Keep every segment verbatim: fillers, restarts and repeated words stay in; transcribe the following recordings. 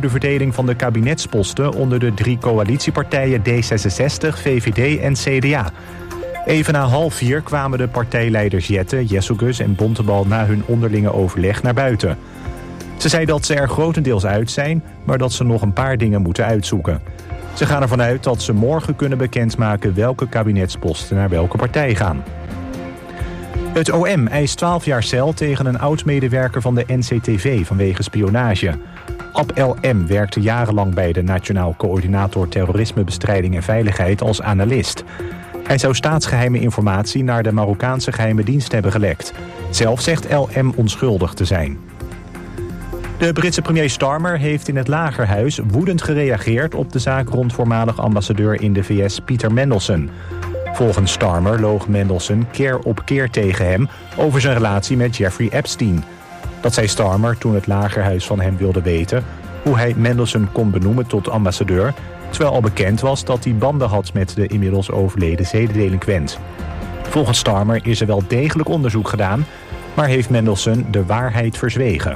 de verdeling van de kabinetsposten onder de drie coalitiepartijen D zesenzestig, V V D en C D A. Even na half vier kwamen de partijleiders Jette, Jesselgus en Bontebal na hun onderlinge overleg naar buiten. Ze zei dat ze er grotendeels uit zijn, maar dat ze nog een paar dingen moeten uitzoeken. Ze gaan ervan uit dat ze morgen kunnen bekendmaken welke kabinetsposten naar welke partij gaan. Het O M eist twaalf jaar cel tegen een oud-medewerker van de N C T V vanwege spionage. Ab L M werkte jarenlang bij de Nationaal Coördinator Terrorismebestrijding en Veiligheid als analist. Hij zou staatsgeheime informatie naar de Marokkaanse geheime dienst hebben gelekt. Zelf zegt L M onschuldig te zijn. De Britse premier Starmer heeft in het Lagerhuis woedend gereageerd op de zaak rond voormalig ambassadeur in de V S Peter Mandelson. Volgens Starmer loog Mandelson keer op keer tegen hem over zijn relatie met Jeffrey Epstein. Dat zei Starmer toen het Lagerhuis van hem wilde weten hoe hij Mandelson kon benoemen tot ambassadeur, terwijl al bekend was dat hij banden had met de inmiddels overleden zedendelinquent. Volgens Starmer is er wel degelijk onderzoek gedaan, maar heeft Mandelson de waarheid verzwegen.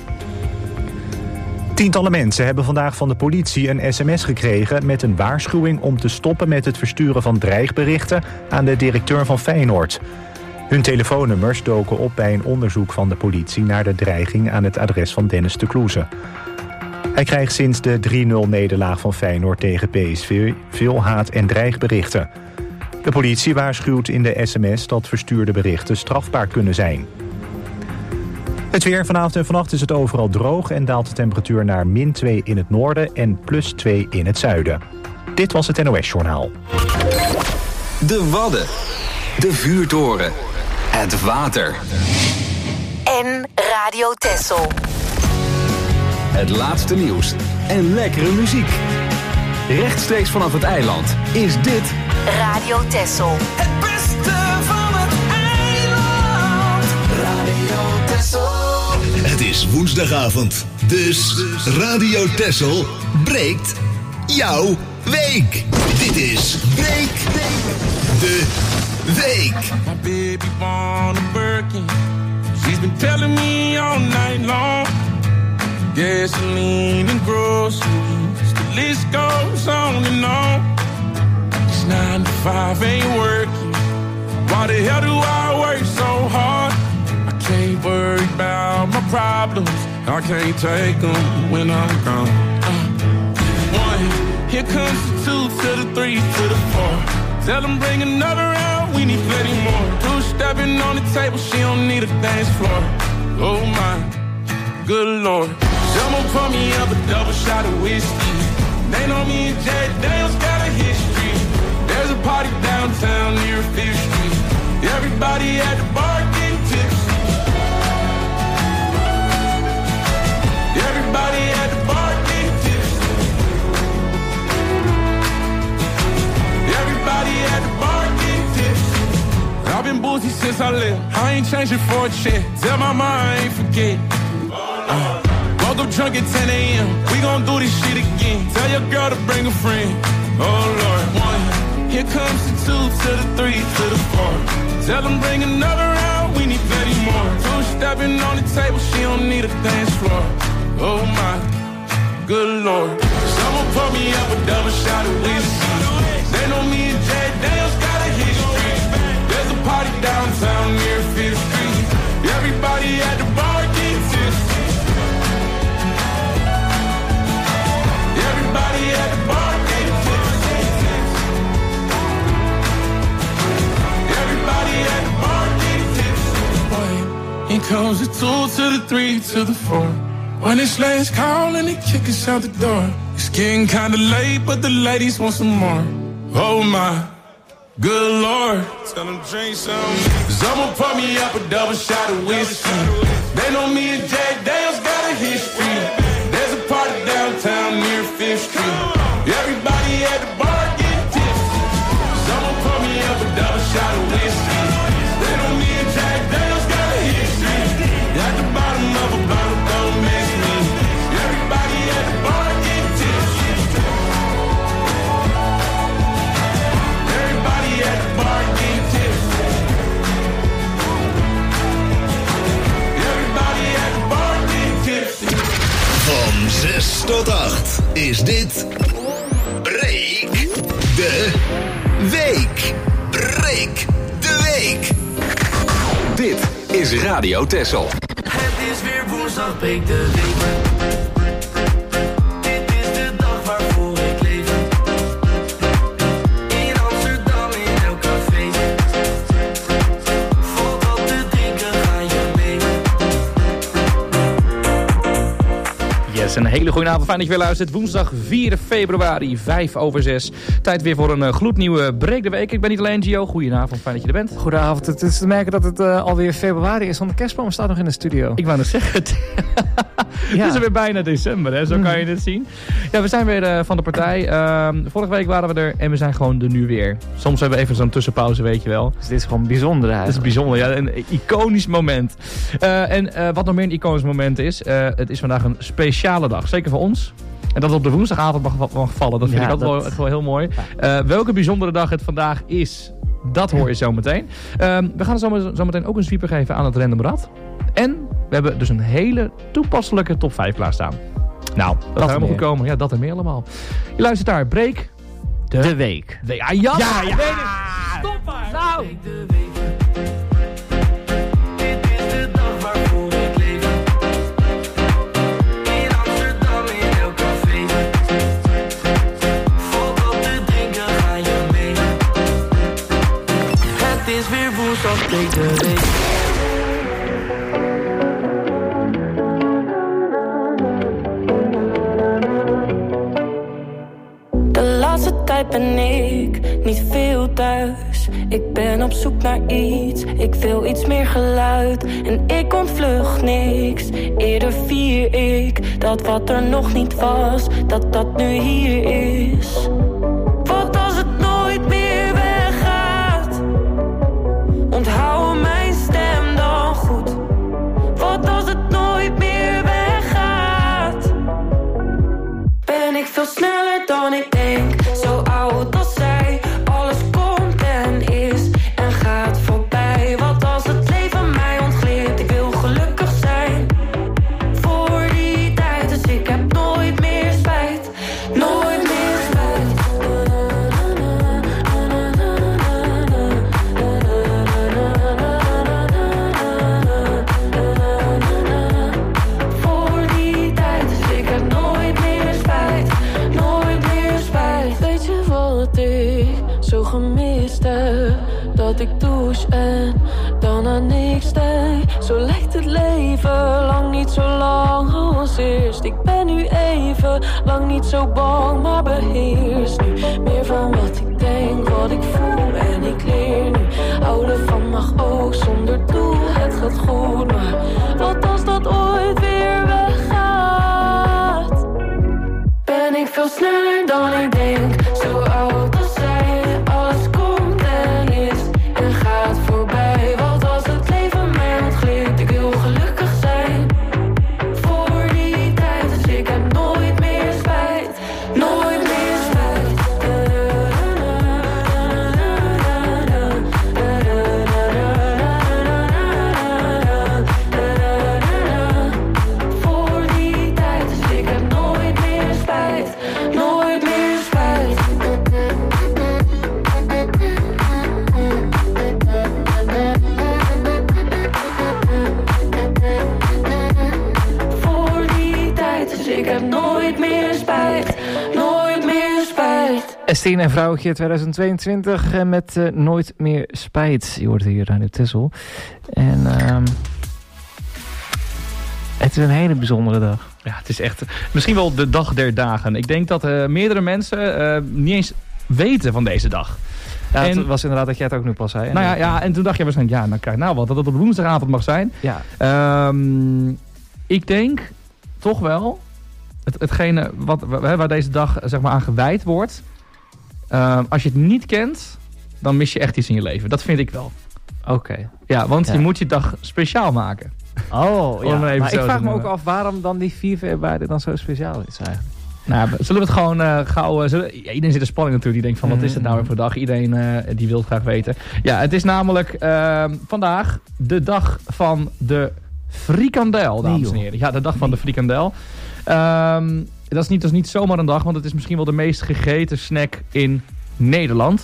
Tientallen mensen hebben vandaag van de politie een sms gekregen met een waarschuwing om te stoppen met het versturen van dreigberichten aan de directeur van Feyenoord. Hun telefoonnummers doken op bij een onderzoek van de politie naar de dreiging aan het adres van Dennis de Kloeze. Hij krijgt sinds de drie nul nederlaag van Feyenoord tegen P S V veel haat- en dreigberichten. De politie waarschuwt in de sms dat verstuurde berichten strafbaar kunnen zijn. Het weer vanavond en vannacht is het overal droog en daalt de temperatuur naar min twee in het noorden en plus twee in het zuiden. Dit was het N O S-journaal. De Wadden, de vuurtoren, het water. En Radio Texel. Het laatste nieuws en lekkere muziek. Rechtstreeks vanaf het eiland is dit Radio Texel. Het beste van het eiland. Radio Texel. Het is woensdagavond, dus Radio Texel breekt jouw week. Dit is Breek de Week. My baby born a Birkin. She's been telling me all night long. Gasoline and groceries, the list goes on and on. It's nine to five, ain't working. Why the hell do I work so hard? I can't worry about my problems. I can't take them when I'm gone. Uh, one, here comes the two to the three to the four. Tell them bring another round, we need plenty more. Two stepping on the table, she don't need a dance floor. Oh my, good Lord. Someone pour me up a double shot of whiskey. They know me and Jay Daniels got a history. There's a party downtown near Fifth Street. Everybody at the bar getting tipsy. Everybody at the bar getting tipsy. Everybody at the bar getting tipsy. I've been boozy since I left. I ain't changing for a check. Tell my mom I ain't forget. Uh, woke up drunk at ten a.m. We gon' do this shit again. Tell your girl to bring a friend. Oh Lord, one. Here comes the two to the three to the four. Tell them bring another round. We need plenty more. Two stepping on the table. She don't need a dance floor. Oh my, good Lord. Someone pour me up a double shot of whiskey. They know me and Jay Daniels got a history. There's a party downtown near Fifth Street. Everybody at the bar getting tipsy. Everybody at the bar getting tipsy. Everybody at the bar getting tipsy. Boy, here comes the two to the three to the four. When it's last call and they kick us out the door. It's getting kinda late, but the ladies want some more. Oh my, good Lord. Tell them drink some. Someone pour me up a double shot of whiskey. They know me and Jay Daniels got a history. There's a party downtown near Fifth Street. Everybody at the bar getting tipsy. Someone pour me up a double shot of whiskey. They know me and Jay Daniels got a history. At the bottom of a bottle, don't miss me. Everybody at the bar getting tipsy. Everybody at the bar getting tipsy. Everybody at the bar getting tipsy. acht is dit Breek de Week. Breek de Week. Dit is Radio Texel. Het is weer woensdag, breek de week. Dit is de dag waarvoor ik leef. In Amsterdam, in elk café. Valt wat te drinken, ga je mee. Yes, een hele goede avond. Fijn dat je weer luistert. Woensdag vier februari, vijf over zes. Tijd weer voor een uh, gloednieuwe Breek de Week. Ik ben niet alleen Gio. Goedenavond, fijn dat je er bent. Goedenavond. Het is te merken dat het uh, alweer februari is, want de kerstboom staat nog in de studio. Ik wou net zeggen, het, Ja. het is weer bijna december, hè? Zo kan je het zien. Ja, we zijn weer uh, van de partij. Uh, vorige week waren we er en we zijn gewoon er nu weer. Soms hebben we even zo'n tussenpauze, weet je wel. Dus dit is gewoon bijzonder Het is eigenlijk. bijzonder, ja. Een iconisch moment. Uh, en uh, wat nog meer een iconisch moment is, uh, het is vandaag een speciale dag. Zeker voor ons. En dat het op de woensdagavond mag, mag vallen, dat vind Ja, ik altijd dat- wel, echt wel heel mooi. Uh, welke bijzondere dag het vandaag is, dat hoor je zo meteen. Uh, we gaan zo, zo meteen ook een sweeper geven aan het Random Rad. En we hebben dus een hele toepasselijke top vijf klaarstaan. Nou, dat, gaat helemaal meer. goed komen. Ja, dat en meer allemaal. Je luistert daar, Breek de, De week. de Ja, ja, Ja, ik ja. weet het. Stop maar. Nou. Breek de week. Dit is de dag waarvoor ik leef. In Amsterdam, in elk café. Valt wat te drinken, ga je mee. Het is weer woensdag, breek de week. De laatste tijd ben ik niet veel thuis. Ik ben op zoek naar iets, ik wil iets meer geluid. En ik ontvlucht niks, eerder vier ik dat wat er nog niet was, dat dat nu hier is. Wat als het nooit meer weggaat? Onthoud mijn stem dan goed. Wat als het nooit meer weggaat? Ben ik veel sneller dan ik denk, zo oud als zij. Alles komt en is en gaat voorbij. Wat als het leven mij ontglipt, ik wil gelukkig zijn. Voor die tijd, dus ik heb nooit meer spijt. Nooit meer spijt. Voor die tijd, dus ik heb nooit meer spijt. Nooit meer spijt. Weet je wat ik zo gemist heb? Dat ik douche en dan aan niks denk. Zo lijkt het leven lang niet zo lang als eerst. Ik ben nu even lang niet zo bang, maar beheers nu meer van wat ik denk, wat ik voel en ik leer nu. Houden van mag ook zonder doel, het gaat goed, maar wat als dat ooit weer weggaat? Ben ik veel sneller dan ik denk, zo oud als zij. Alles komt en is en gaat voorbij. Wat als het leven mij ontglipt, ik wil gelukkig zijn. Voor die tijd, dus ik heb nooit meer spijt. Nooit meer spijt. Voor die tijd, dus ik heb nooit meer spijt. Nooit meer spijt. Voor die tijd, dus ik heb nooit meer spijt. Nooit meer spijt. Estine en Vrouwtje tweeduizend tweeëntwintig en met uh, Nooit meer spijt. Je hoort hier Radio Texel. En um, het is een hele bijzondere dag. Ja, het is echt misschien wel de dag der dagen. Ik denk dat uh, meerdere mensen uh, niet eens weten van deze dag. Ja, En- het was inderdaad dat jij het ook nu pas zei. En Nou ja, ik- ja, en toen dacht je waarschijnlijk, ja, nou kijk nou wat, dat het op woensdagavond mag zijn. ja. Ehm, ik denk toch wel, het, hetgene wat, waar, waar deze dag zeg maar, aan gewijd wordt. Ehm, als je het niet kent, dan mis je echt iets in je leven. Dat vind ik wel. Oké. Ja, want Ja. je moet je dag speciaal maken. Oh, ja. Om het even Maar zo ik te vraag me ook noemen. af waarom dan die vier februari dan zo speciaal is eigenlijk. Nou, zullen we het gewoon uh, gauw... Uh, zullen, ja, iedereen zit in spanning natuurlijk. Die denkt van, wat is het nou weer voor dag? Iedereen uh, die wil het graag weten. Ja, het is namelijk uh, vandaag de dag van de frikandel, dames en heren. Ja, de dag van de frikandel. Um, dat is, niet, dat is niet zomaar een dag, want het is misschien wel de meest gegeten snack in Nederland.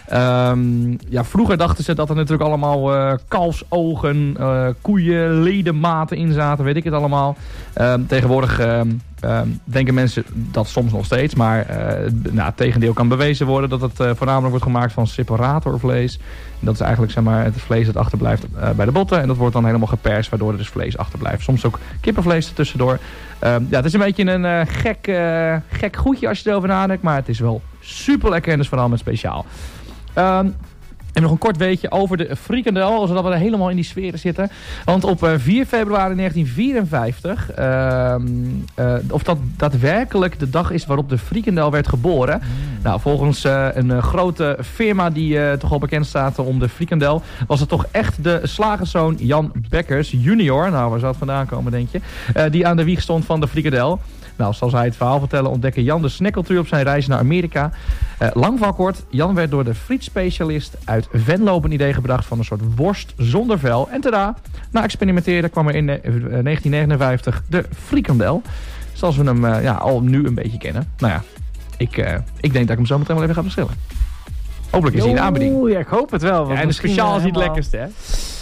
Um, ja, vroeger dachten ze dat er natuurlijk allemaal uh, kalfsogen, uh, koeien, ledematen in zaten, weet ik het allemaal. Um, tegenwoordig um, um, denken mensen dat soms nog steeds, maar uh, nou, het tegendeel kan bewezen worden dat het uh, voornamelijk wordt gemaakt van separatorvlees. Dat is eigenlijk zeg maar, het vlees dat achterblijft uh, bij de botten en dat wordt dan helemaal geperst, waardoor er dus vlees achterblijft. Soms ook kippenvlees ertussendoor. Um, ja, het is een beetje een uh, gek, uh, gek goedje als je erover nadenkt, maar het is wel super lekker en dus vooral met speciaal. Um, en nog een kort weetje over de frikandel, zodat we er helemaal in die sferen zitten. Want op uh, vier februari negentien vierenvijftig, uh, uh, of dat daadwerkelijk de dag is waarop de frikandel werd geboren. Mm. Nou, volgens uh, een uh, grote firma die uh, toch al bekend staat om de frikandel, was het toch echt de slagerszoon Jan Bekkers junior, nou waar zou het vandaan komen denk je, uh, die aan de wieg stond van de frikandel. Nou, zoals hij het verhaal vertellen, ontdekken Jan de snackcultuur op zijn reis naar Amerika. Uh, lang van kort, Jan werd door de frietspecialist uit Venlo op een idee gebracht van een soort worst zonder vel. En tada, na experimenteren kwam er in uh, negentien negenenvijftig de frikandel. Zoals we hem uh, ja, al nu een beetje kennen. Nou ja, ik, uh, ik denk dat ik hem zo meteen wel even ga bestellen. Hopelijk is hij in aanbieding. Oeh, ja, ik hoop het wel. Ja, en de speciaal is niet het lekkerste, hè?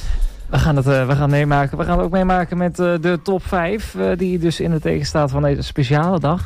We gaan het uh, we gaan meemaken. We gaan het ook meemaken met uh, de top vijf. Uh, die dus in het teken staat van deze speciale dag.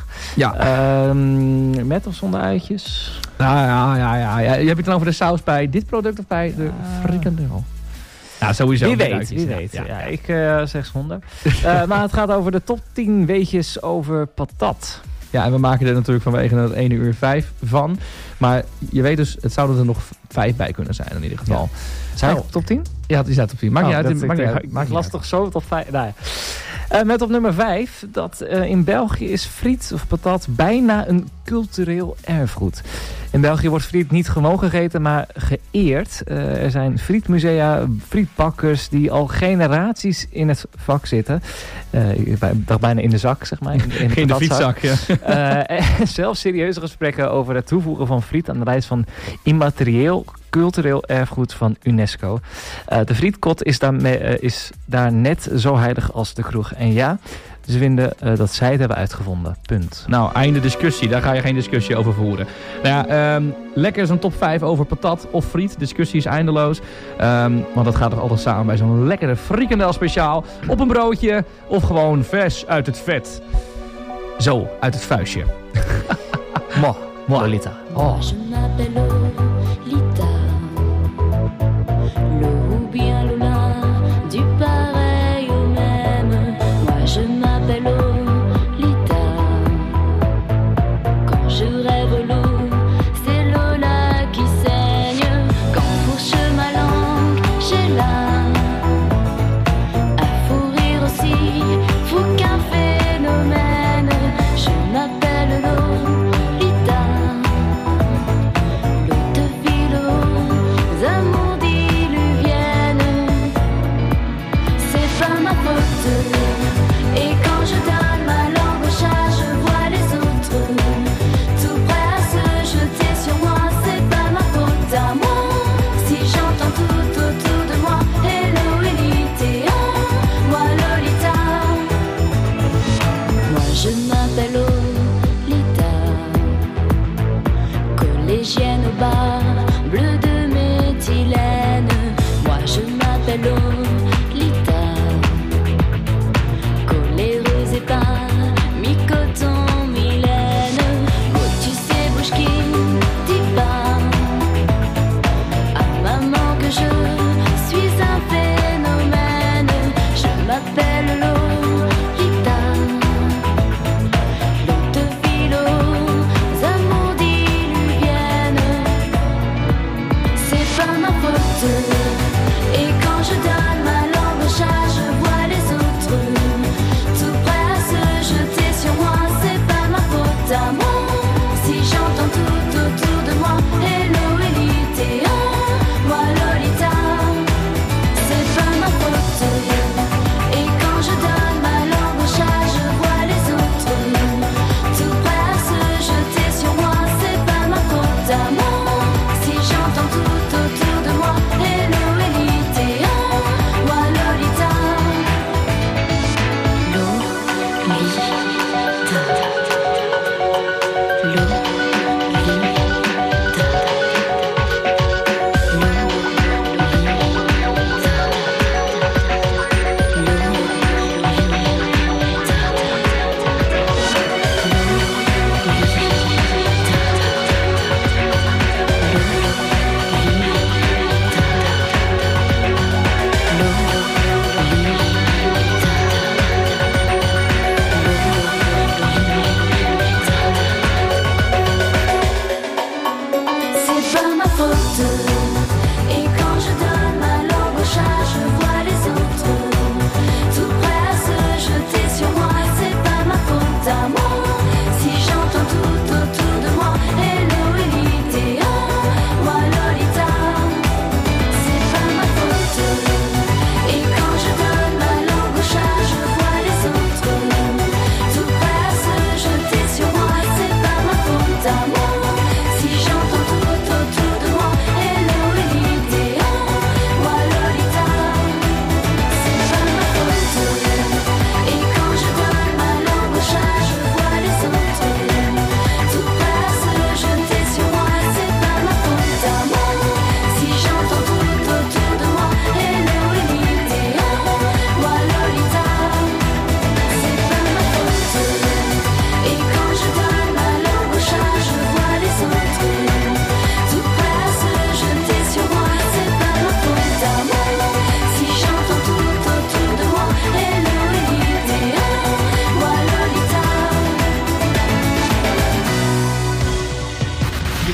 Ja. Um, met of zonder uitjes? Nou ja, ja, ja, ja. Je hebt het dan over de saus bij dit product of bij de frikandel? Ja, sowieso. Wie weet, wie weet. Ja, ja, ik uh, zeg zonder. uh, maar het gaat over de top tien weetjes over patat. Ja, en we maken er natuurlijk vanwege het ene uur vijf van. Maar je weet dus, het zouden er nog vijf bij kunnen zijn in ieder geval. Ja. Zijn we op top tien? Ja, die staat op tien. Maakt oh, niet uit. Maakt niet uit. Ik las toch zo tot vijf. Nou ja. uh, met op nummer vijf dat uh, in België is friet of patat bijna een cultureel erfgoed. In België wordt friet niet gewoon gegeten, maar geëerd. Uh, er zijn frietmusea, frietbakkers die al generaties in het vak zitten. Uh, ik dacht bijna in de zak, zeg maar. In, in Geen de frietzak, ja. Uh, zelfs serieuze gesprekken over het toevoegen van friet aan de lijst van immaterieel cultureel erfgoed van UNESCO. Uh, de frietkot is daar, me, uh, is daar net zo heilig als de kroeg. En ja, ze vinden uh, dat zij het hebben uitgevonden. Punt. Nou, einde discussie. Daar ga je geen discussie over voeren. Nou ja, um, lekker is een top vijf over patat of friet. Discussie is eindeloos. Um, want dat gaat toch altijd samen bij zo'n lekkere frikandel speciaal. Op een broodje of gewoon vers uit het vet. Zo, uit het vuistje. Mo, Lolita. Oh. Je m'appelle Lolita. Le bien Lola, du pareil au même. Moi je m'appelle Lolita. Quand je rêve l'eau, c'est Lola qui saigne. Quand fourche ma langue, j'ai là. Un fou rire aussi, fou qu'un phénomène. Je m'appelle Lolita.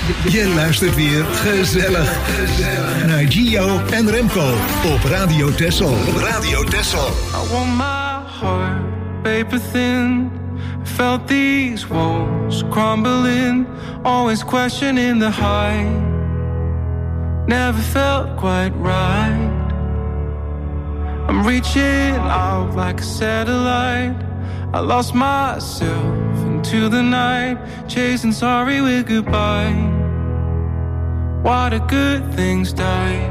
Je luistert weer gezellig, gezellig naar Gio en Remco op Radio Texel. Op Radio Texel. I want my heart paper thin. Felt these walls crumbling. Always questioning the height. Never felt quite right. I'm reaching out like a satellite. I lost myself into the night, chasing sorry with goodbye. Why do good things die?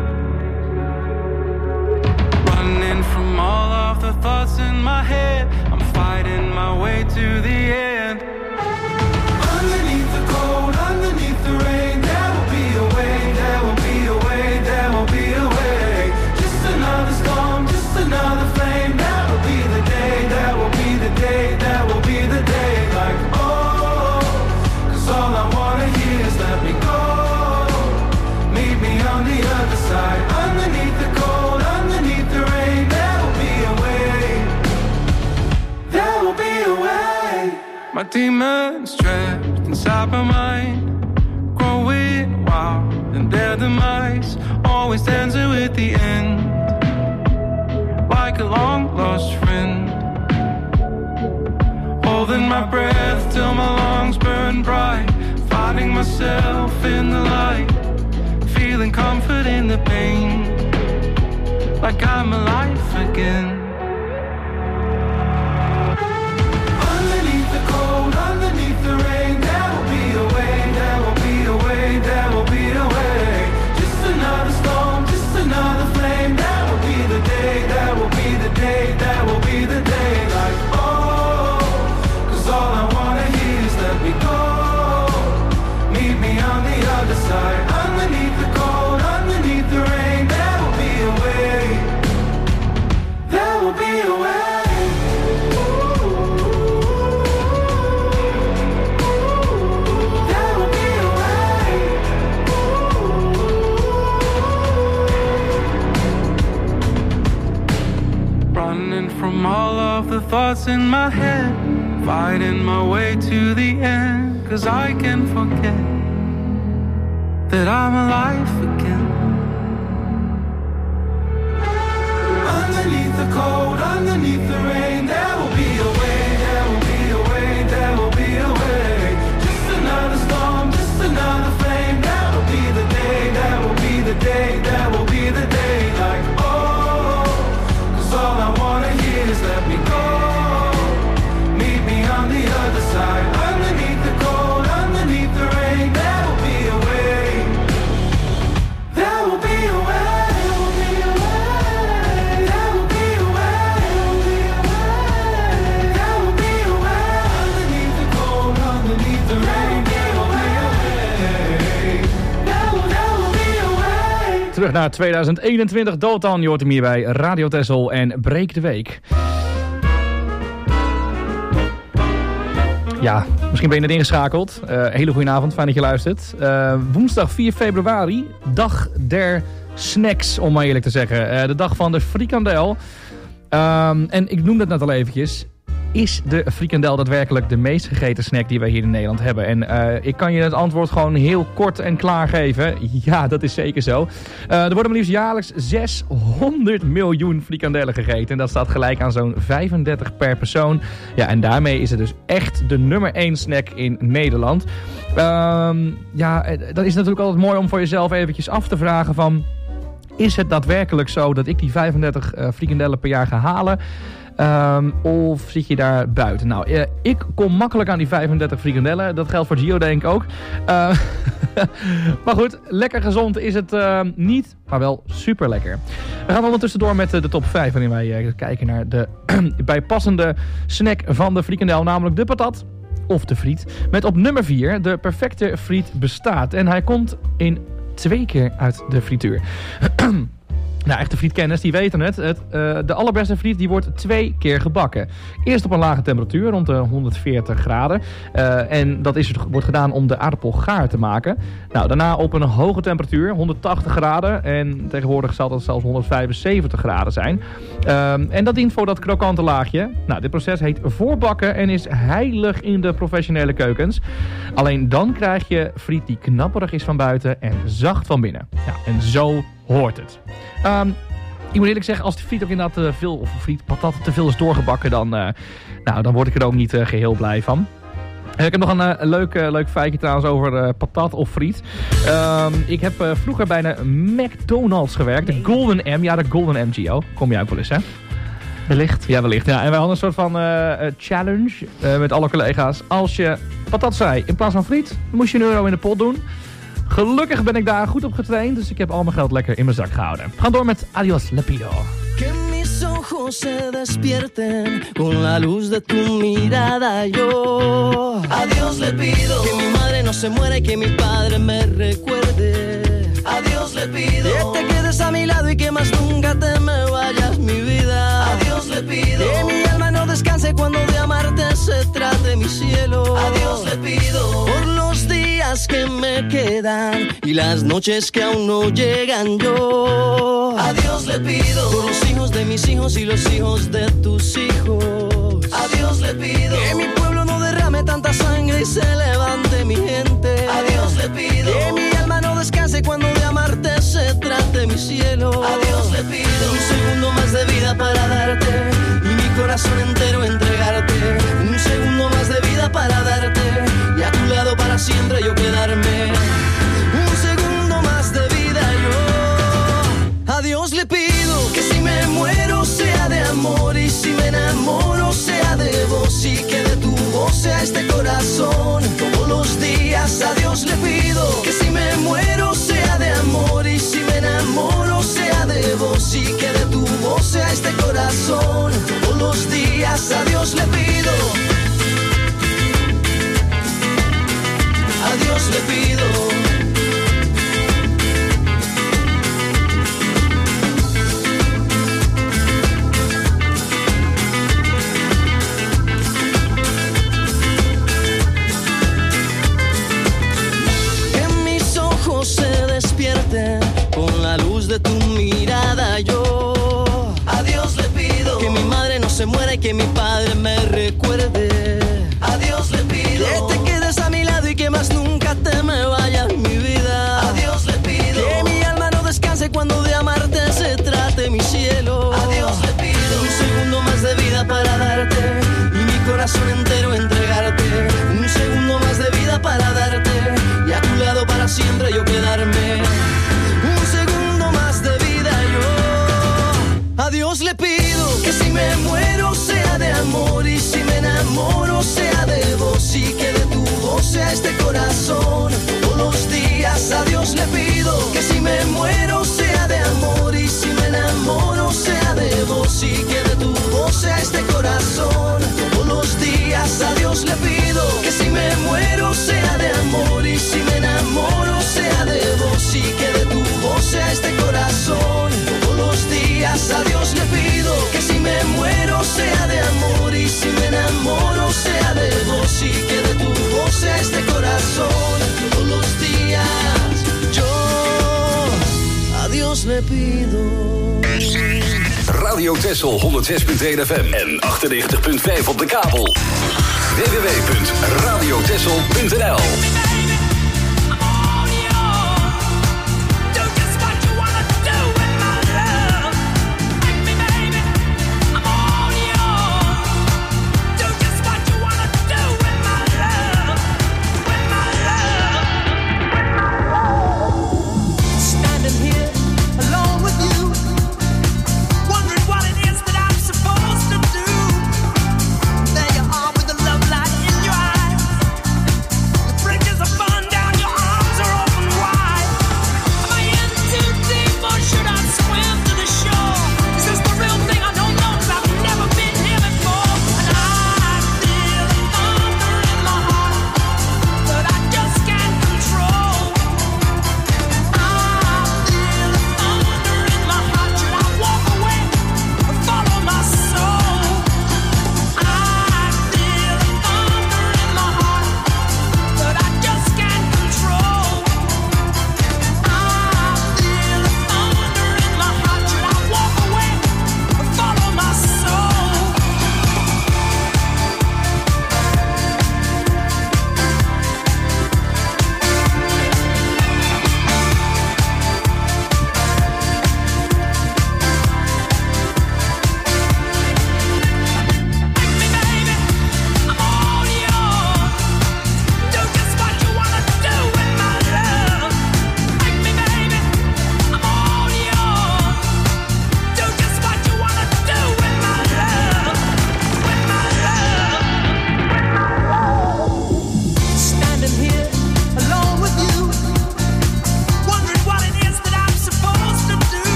Running from all of the thoughts in my head, I'm fighting my way to the end. Underneath the cold, underneath the rain, there will be a way, there will be a way, there will be a way. Just another storm, just another flame, that will be the day, that will be the day, that will be the day. Like, oh, cause all I wanna hear is let me go. Meet me on the other side. Underneath the cold, underneath the rain, there will be a way. There will be a way. My demons trapped inside my mind, growing wild in their demise. Always dancing with the end, like a long lost friend. Holding my breath till my lungs burn bright, finding myself in the light, feeling comfort in the pain, like I'm alive again. Underneath the cold, underneath the rain, there will be a way, there will be a way, there will be a way. Just another storm, just another flame, that will be the day, that will be the day, that will be the day. Like, oh, cause all I wanna hear is let me go. Meet me on the other side. Underneath the cold, underneath the rain, there will be a way. There will be a way. There will be a way. Running from all of the thoughts in my head, fighting my way to the end, cause I can forget that I'm alive again. Underneath the cold, underneath the rain, there will be a way, there will be a way, there will be a way. Just another storm, just another flame, that will be the day, that will be the day, that will be the day. Like, oh, cause all I wanna hear is let me go. Meet me on the other side. Underneath the cold, underneath the rain, there will be a way. There will be a way. There will be a way. There will be a way. Underneath the cold, underneath the rain, there will be a way. There will, there will be a way. Terug naar tweeduizend eenentwintig, Dotan. Je hoort hem hier bij Radio Texel en Breek de Week. Ja, misschien ben je net ingeschakeld. Uh, hele goede avond, fijn dat je luistert. Uh, woensdag vier februari, dag der snacks, om maar eerlijk te zeggen. Uh, de dag van de frikandel. Um, en ik noemde het net al eventjes. Is de frikandel daadwerkelijk de meest gegeten snack die wij hier in Nederland hebben? En uh, ik kan je het antwoord gewoon heel kort en klaar geven. Ja, dat is zeker zo. Uh, er worden maar liefst jaarlijks zeshonderd miljoen frikandellen gegeten. En dat staat gelijk aan zo'n vijfendertig per persoon. Ja, en daarmee is het dus echt de nummer één snack in Nederland. Um, ja, dat is natuurlijk altijd mooi om voor jezelf eventjes af te vragen van... Is het daadwerkelijk zo dat ik die vijfendertig uh, frikandellen per jaar ga halen? Um, of zit je daar buiten? Nou, uh, ik kom makkelijk aan die vijfendertig frikandellen. Dat geldt voor Gio denk ik ook. Uh, maar goed, lekker gezond is het uh, niet, maar wel super lekker. We gaan ondertussen door met uh, de top vijf. Waarin wij uh, kijken naar de bijpassende snack van de frikandel. Namelijk de patat of de friet. Met op nummer vier de perfecte friet bestaat. En hij komt in twee keer uit de frituur. Nou, echte frietkenners die weten het. het uh, de allerbeste friet die wordt twee keer gebakken. Eerst op een lage temperatuur, rond de honderdveertig graden. Uh, en dat is, wordt gedaan om de aardappel gaar te maken. Nou, daarna op een hoge temperatuur, honderdtachtig graden. En tegenwoordig zal dat zelfs honderdvijfenzeventig graden zijn. Uh, en dat dient voor dat krokante laagje. Nou, dit proces heet voorbakken en is heilig in de professionele keukens. Alleen dan krijg je friet die knapperig is van buiten en zacht van binnen. Nou, en zo hoort het. Um, ik moet eerlijk zeggen, als de friet ook inderdaad te veel, of friet, patat te veel is doorgebakken, dan, uh, nou, dan word ik er ook niet uh, geheel blij van. Uh, ik heb nog een uh, leuk, uh, leuk feitje trouwens over uh, patat of friet. Um, ik heb uh, vroeger bij de McDonald's gewerkt, de Golden M. Ja, de Golden M G O. Kom je ook wel eens, hè? Wellicht. Ja, wellicht. Ja. En wij hadden een soort van uh, challenge uh, met alle collega's. Als je patat zei in plaats van friet, dan moest je een euro in de pot doen. Gelukkig ben ik daar goed op getraind, dus ik heb al mijn geld lekker in mijn zak gehouden. We gaan door met Adiós Lepido. Que mis ojos se despierten con la luz de tu mirada yo. Adiós le pido que mi madre no se muera y que mi padre me recuerde. Adiós le pido que te quedes a mi lado y que más nunca te me vayas mi vida. Adiós le pido que mi alma no descanse cuando de amarte se trate mi cielo. Adiós le pido por los días que me quedan y las noches que aún no llegan yo. Adiós le pido por los hijos de mis hijos y los hijos de tus hijos. Adiós le pido que mi pueblo no derrame tanta sangre y se levante mi gente. Adiós le pido que mi alma no descanse cuando de amarte se trate mi cielo. Adiós le pido un segundo más de vida para darte y mi corazón entero entregarte. Un segundo más de vida para darte y a tu lado para siempre yo quedarme. Un segundo más de vida yo. Adiós le pido que si me muero sea de amor y si me enamoro sea de vos y que de tu voz sea este corazón todos los días. Adiós le pido que si me muero sea de amor y si me enamoro sea de vos y que de tu voz sea este corazón todos los días. Adiós le pido. Adiós le pido. Se despierten con la luz de tu mirada yo. Adiós le pido que mi madre no se muera y que mi padre me recuerde. Adiós le pido que te quedes a mi lado y que más nunca te me vayas mi vida. Adiós le pido que mi alma no descanse cuando de amarte se trate mi cielo. Adiós le pido un segundo más de vida para darte y mi corazón entero entregarte. Un segundo más de vida para darte y a tu lado para siempre yo quedarme. Un segundo más de vida yo. Adiós le pido que si me muero sea de amor y si me enamoro sea de vos y que de tu voz sea este corazón todos los días. Adiós le pido que si me muero sea de amor y si me enamoro sea de vos y que de tu voz sea este corazón todos los días. Adiós le pido que si me muero sea de amor y si me enamoro sea de vos y que de tu voz sea este corazón todos los días. Adiós le pido que si me muero sea de amor y si me enamoro sea de vos y que de tu voz sea este corazón todos los días. Yo adiós le pido. Radio Texel honderd zes punt één F M en achtennegentig punt vijf op de kabel. w w w punt radio texel punt n l There you are with the love light in your eyes.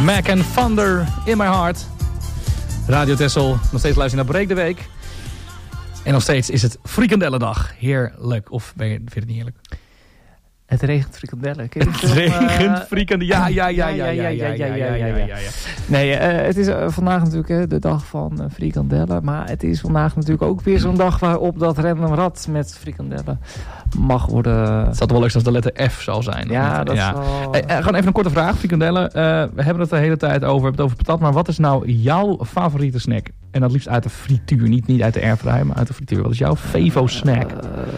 Mac and Thunder in my heart. Radio Texel, nog steeds luisteren naar Break de Week. En nog steeds is het frikandellendag. Heerlijk. Of ben je, vind je het niet heerlijk? Het regent frikandellen. Het, het regent uh, frikandellen. Ja, ja, ja, ja, ja, ja, ja, ja, ja, ja, ja. Nee, uh, het is uh, vandaag natuurlijk uh, de dag van uh, frikandellen. Maar het is vandaag natuurlijk ook weer zo'n dag waarop dat random rad met frikandellen mag worden... Het zou wel leuk als de letter F zou zijn. Ja, dat ja. zal... Hey, uh, gewoon even een korte vraag. Frikandellen, uh, we hebben het de hele tijd over, we hebben het over patat. Maar wat is nou jouw favoriete snack? En dat liefst uit de frituur. Niet, niet uit de airfryer, maar uit de frituur. Wat is jouw Fevo snack? Uh,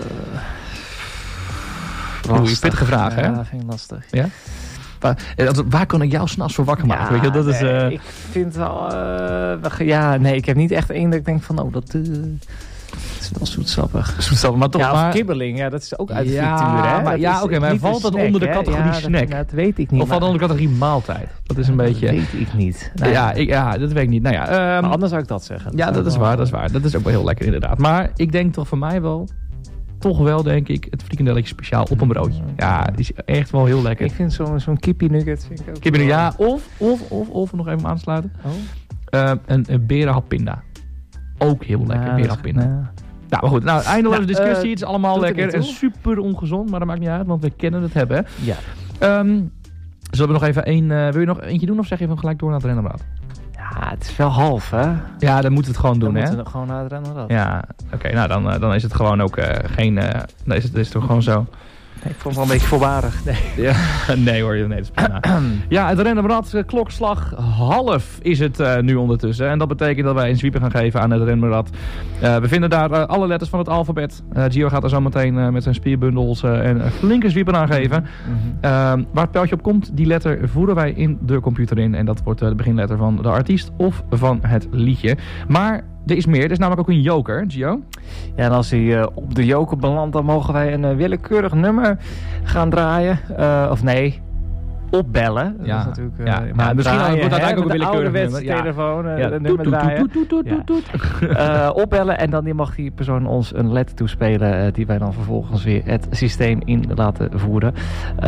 Oeh, pittige vraag, hè? Ja, dat vind ik lastig. Ja? Waar, waar kan ik jou s'nachts voor wakker maken? Ja, weet je, dat nee, is, uh... ik vind wel... Uh, ja, nee, ik heb niet echt één dat ik denk van... Oh, dat, uh, dat is wel zoetsappig. Zoetsappig, maar toch ja, maar... kibbeling, ja, dat is ook uit de ja, frituur, hè? Maar, ja, oké, okay, maar valt dat onder de categorie ja, snack? Dat, dat weet ik niet. Of valt dat onder de categorie maaltijd? Dat is een dat beetje... Dat weet ik niet. Nou, ja, ik, ja, dat weet ik niet. Nou ja, um, anders zou ik dat zeggen. Dat ja, dat is waar, dat is waar. Dat is ook wel heel lekker inderdaad. Maar ik denk toch voor mij wel... Toch wel, denk ik, het frikandelletje speciaal op een broodje. Ja, die is echt wel heel lekker. Ik vind zo'n zo'n kippie nugget vind ik ook kippie nugget, ja. Of, of, of, of, nog even aansluiten. Oh. Uh, een, een berenhappinda. Ook heel lekker, ja, berenhappinda. Nou, maar goed, nou, eindeloze nou, discussie. Uh, het is allemaal lekker en super ongezond. Maar dat maakt niet uit, want we kennen het hebben. Ja. Um, zullen we nog even één... Uh, wil je nog eentje doen of zeg je van gelijk door naar het rennenblad? Ja, het is wel half, hè? Ja, dan moeten we het gewoon doen, dan hè? Dan moeten we gewoon naar het rennenblad. Ja, oké. Okay, nou, dan, uh, dan is het gewoon ook uh, geen... Uh, dan is het, is het toch gewoon zo... Nee, ik vond het wel een beetje voorbarig. Nee, ja, nee hoor, nee, dat is prima. Ja, het rennenrad, klokslag half is het uh, nu ondertussen. En dat betekent dat wij een sweeper gaan geven aan het rennenrad. Uh, we vinden daar uh, alle letters van het alfabet. Uh, Gio gaat er zo meteen uh, met zijn spierbundels uh, een flinke sweeper aan geven. Mm-hmm. uh, waar het pijltje op komt, die letter voeren wij in de computer in. En dat wordt uh, de beginletter van de artiest of van het liedje. Maar... er is meer, er is namelijk ook een joker, Gio. Ja, en als hij uh, op de joker belandt, dan mogen wij een uh, willekeurig nummer gaan draaien. Uh, of nee, opbellen. Dat ja, is natuurlijk, uh, ja, maar, maar misschien draaien, wordt dat eigenlijk ook een willekeurig nummer. Ja. telefoon, uh, ja. een nummer draaien. Toet, toet, toet, toet, toet. Uh, opbellen en dan mag die persoon ons een letter toespelen uh, die wij dan vervolgens weer het systeem in laten voeren. Um,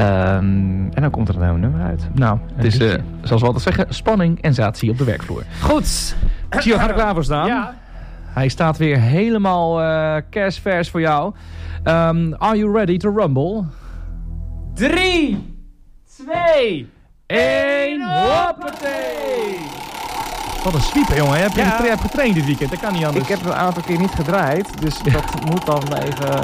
en dan komt er een nummer uit. Nou, het is, uh, zoals we altijd zeggen, spanning en zaadzie op de werkvloer. Goed. Gio gaat er klaar voor staan. Ja. Hij staat weer helemaal uh, kerstvers voor jou. Um, are you ready to rumble? Drie, twee, één, hoppatee! Wat een sweeper, jongen. Heb je ja. hebt getraind dit weekend? Dat kan niet anders. Ik heb een aantal keer niet gedraaid, dus ja. dat moet dan even...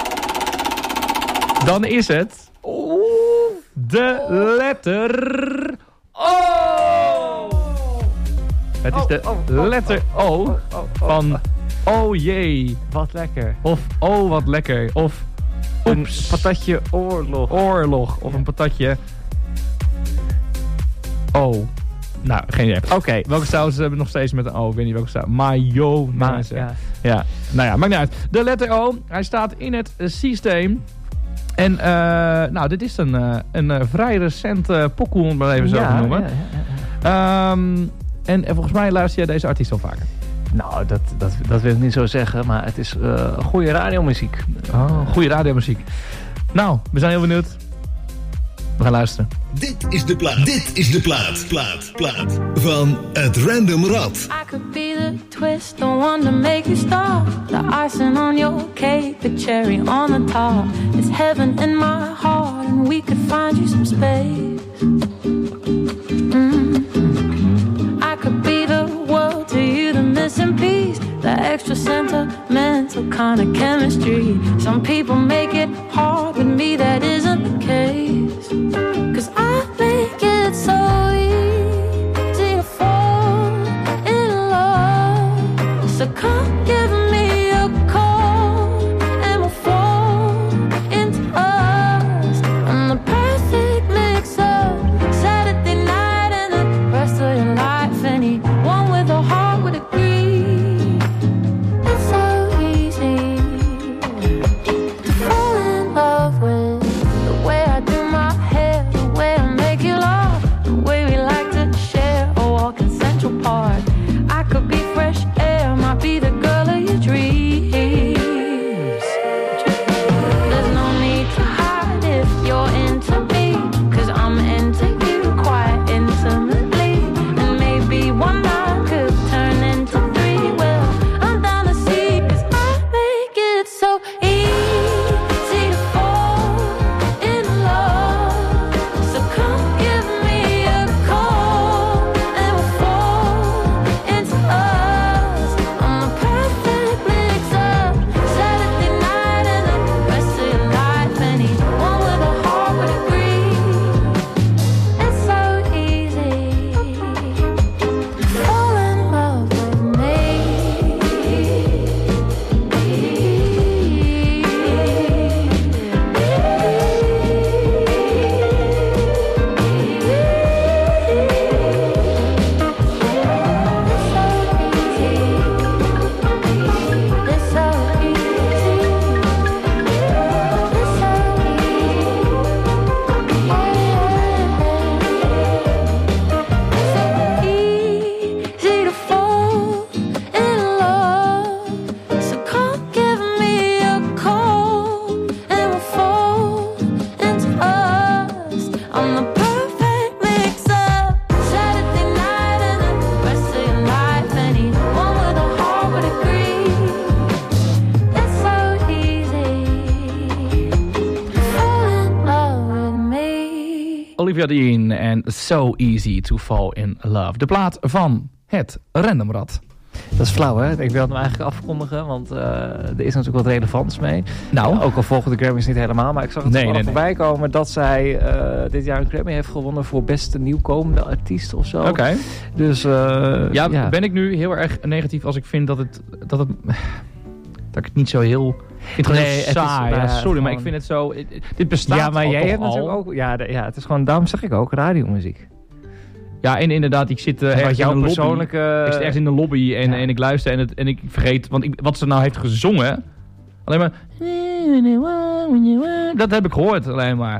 Dan is het... Oeh. De letter... Oh! Het is de oh, oh, letter oh, O oh, oh, oh, van oh jee. Wat lekker. Of oh wat lekker. Of oeps. Een patatje oorlog. Oorlog. Of ja. een patatje... Oh. Nou, geen idee. Oké. Okay. Welke saus hebben we nog steeds met een O? Ik weet niet welke saus. Mayonaise. Ja. ja. Nou ja, maakt niet uit. De letter O. Hij staat in het uh, systeem. En uh, nou, dit is een, uh, een uh, vrij recent uh, pokoe, om het maar even zo ja, te noemen. Ja, ja, ja. Um, en, en volgens mij luister jij deze artiest al vaker. Nou, dat, dat, dat wil ik niet zo zeggen, maar het is uh, goede radiomuziek. Oh, goede radiomuziek. Nou, we zijn heel benieuwd. We gaan luisteren. Dit is de plaat. Dit is de plaat. Plaat. Plaat. Van het Random Rad. I could be the twist, the one to make you stop. The icing on your cake, the cherry on the top. It's heaven in my heart, and we could find you some space. Mm-hmm. I could be the world to you, the missing piece. The extra sentimental kind of chemistry. Some people make it hard, with me that isn't the case. Cause I make it so easy to fall in love. So come give me a call and we'll fall into us. I'm the perfect mix of Saturday night and the rest of your life. Anyone with a heart would agree. It's so easy to fall in love with Olivia Dean en So Easy to Fall in Love. De plaat van het Randomrad. Dat is flauw, hè? Ik wilde hem eigenlijk afkondigen, want uh, er is natuurlijk wat relevants mee. Nou. Ja, ook al volgen de Grammys niet helemaal, maar ik zag het nee, nee, nee, voorbij nee. komen dat zij uh, dit jaar een Grammy heeft gewonnen voor beste nieuwkomende artiest of zo. Oké. Okay. Dus, uh, ja, ja, ben ik nu heel erg negatief als ik vind dat het, dat het, dat ik het niet zo heel... Ik vind het nee, heel saai. Het is, ja, sorry, gewoon... maar ik vind het zo... Dit bestaat ja, maar al, jij hebt al. natuurlijk ook... Ja, de, ja, het is gewoon... Daarom zeg ik ook radiomuziek. Ja, en inderdaad, ik zit uh, ergens, in persoonlijke... ik zit ergens in de lobby en, ja. en ik luister en, het, en ik vergeet... Want ik, wat ze nou heeft gezongen... Alleen maar... Dat heb ik gehoord, alleen maar.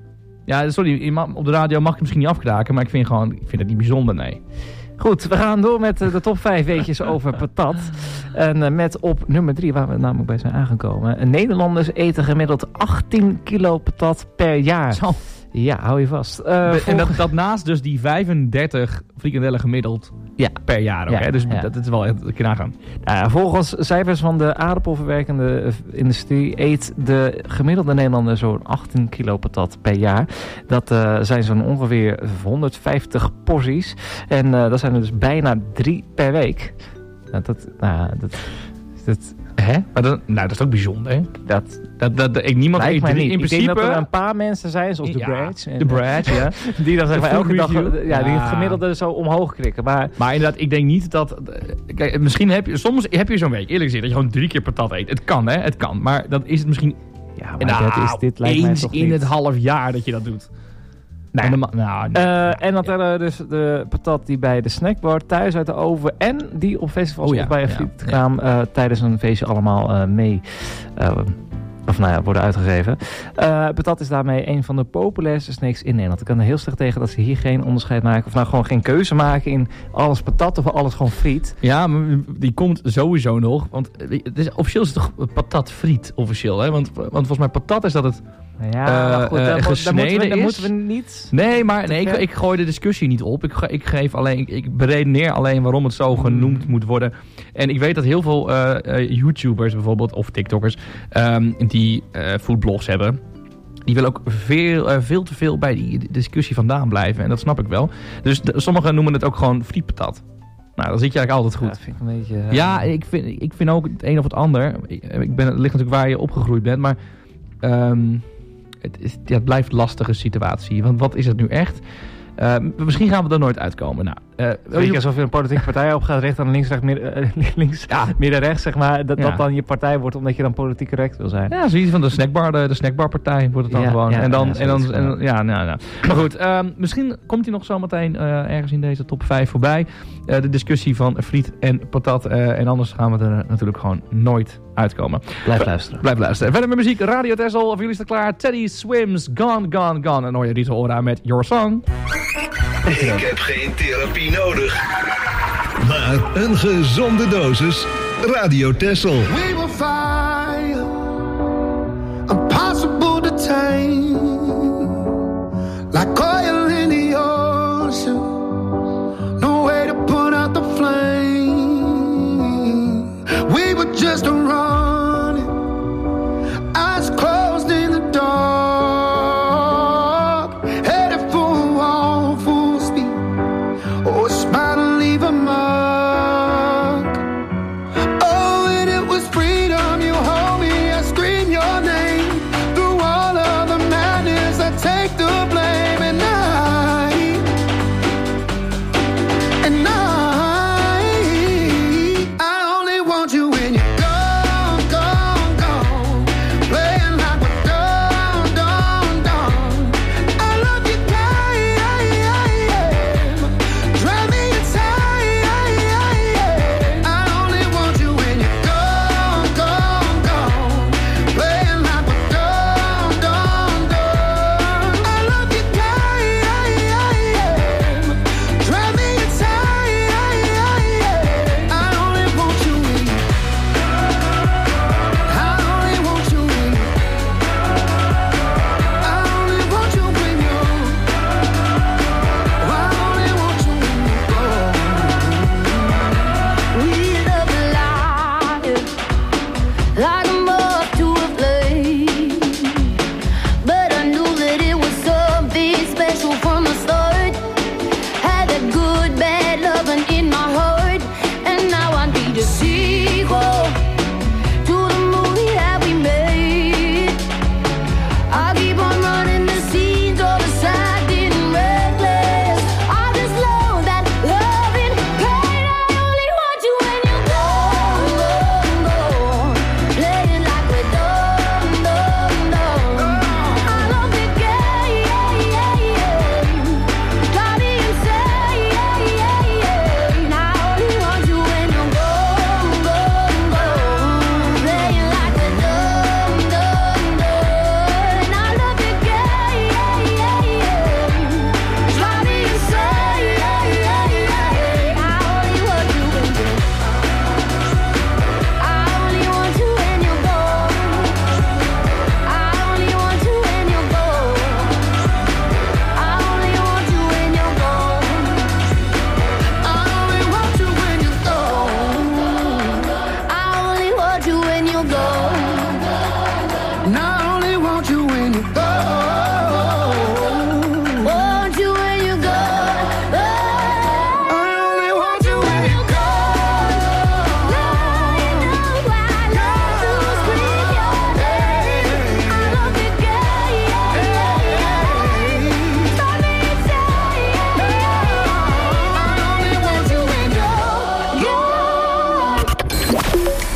Ja, sorry, op de radio mag ik het misschien niet afkraken, maar ik vind, gewoon, ik vind het niet bijzonder, nee. Goed, we gaan door met uh, de top vijf weetjes over patat. En uh, met op nummer drie, waar we namelijk bij zijn aangekomen. Nederlanders eten gemiddeld achttien kilo patat per jaar. Zo. Ja, hou je vast. Uh, en dat, dat naast dus die vijfendertig frikandellen gemiddeld ja. per jaar ook. Ja, hè? Dus ja. dat, dat is wel echt een keer nagaan. Nou, volgens cijfers van de aardappelverwerkende industrie eet de gemiddelde Nederlander zo'n achttien kilo patat per jaar. Dat uh, zijn zo'n ongeveer honderdvijftig porties. En uh, dat zijn er dus bijna drie per week. Nou, dat... Nou, dat, dat Hè? Maar dat, nou, dat is ook bijzonder, hè? Dat, dat, dat, dat ik niemand lijkt eet mij drie, niet. in Ik principe... denk dat er een paar mensen zijn, zoals de ja, Brads. De Brads, ja. Die dan zeg maar elke dag ja, ja. die het gemiddelde zo omhoog krikken. Maar, maar inderdaad, ik denk niet dat... Kijk, misschien heb je... Soms heb je zo'n week, eerlijk gezegd, dat je gewoon drie keer patat eet. Het kan, hè? Het kan. Maar dan is het misschien... Ja, maar nou, dat is, dit lijkt eens mij toch in niet. het half jaar dat je dat doet. Nou, nou, nou, uh, nou en dan tellen we dus de patat die bij de snackbar thuis uit de oven en die op festivals oh ja, of bij een ja, frietkraam ja. uh, tijdens een feestje allemaal uh, mee uh, of nou ja, worden uitgegeven. Uh, patat is daarmee een van de populairste snacks in Nederland. Ik kan er heel slecht tegen dat ze hier geen onderscheid maken of nou gewoon geen keuze maken in alles patat of alles gewoon friet. Ja, maar die komt sowieso nog, want het is, officieel is het toch patat friet officieel, hè? Want, want volgens mij patat is dat het Ja, uh, goed, uh, dan, gesneden dan, moeten we, dan is. moeten we niet... Nee, maar nee, ik, ik gooi de discussie niet op. Ik, ik geef alleen, ik, ik beredeneer alleen waarom het zo genoemd moet worden. En ik weet dat heel veel uh, uh, YouTubers bijvoorbeeld, of TikTokkers, um, die uh, foodblogs hebben, die willen ook veel, uh, veel te veel bij die discussie vandaan blijven. En dat snap ik wel. Dus de, sommigen noemen het ook gewoon frietpatat. Nou, dan zit je eigenlijk altijd goed. Ja, dat vind ik een beetje... Uh... Ja, ik vind, ik vind ook het een of het ander. Ik, ik ben, het ligt natuurlijk waar je opgegroeid bent, maar... Um, Het, is, ja, het blijft een lastige situatie. Want wat is het nu echt? Uh, misschien gaan we er nooit uitkomen. Nou, uh, Weet je, alsof je een politieke partij op gaat richten aan links, rechts, midden, uh, links ja. midden, rechts, zeg maar. Dat, ja. dat dan je partij wordt, omdat je dan politiek correct wil zijn. Ja, zoiets van de snackbar, de, de snackbarpartij wordt het dan ja, gewoon. Ja, en dan, ja, en dan, en, en, ja, nou, nou. Maar goed, uh, misschien komt hij nog zometeen uh, ergens in deze top vijf voorbij. Uh, de discussie van friet en patat. Uh, en anders gaan we er natuurlijk gewoon nooit uitkomen. Blijf luisteren. Blijf luisteren. Verder met muziek, Radio Tessel. Of jullie staan klaar? Teddy Swims, Gone, Gone, Gone. En dan hoor je Rita Ora met Your Song. Ik heb geen therapie nodig, maar een gezonde dosis Radio Tessel. We will fire, impossible to tame, like oil in the ocean, no way to put out the flame. We were just running, eyes closed in the dark, headed for a wall full speed, oh, a smile to leave a mark. Oh, and it was free.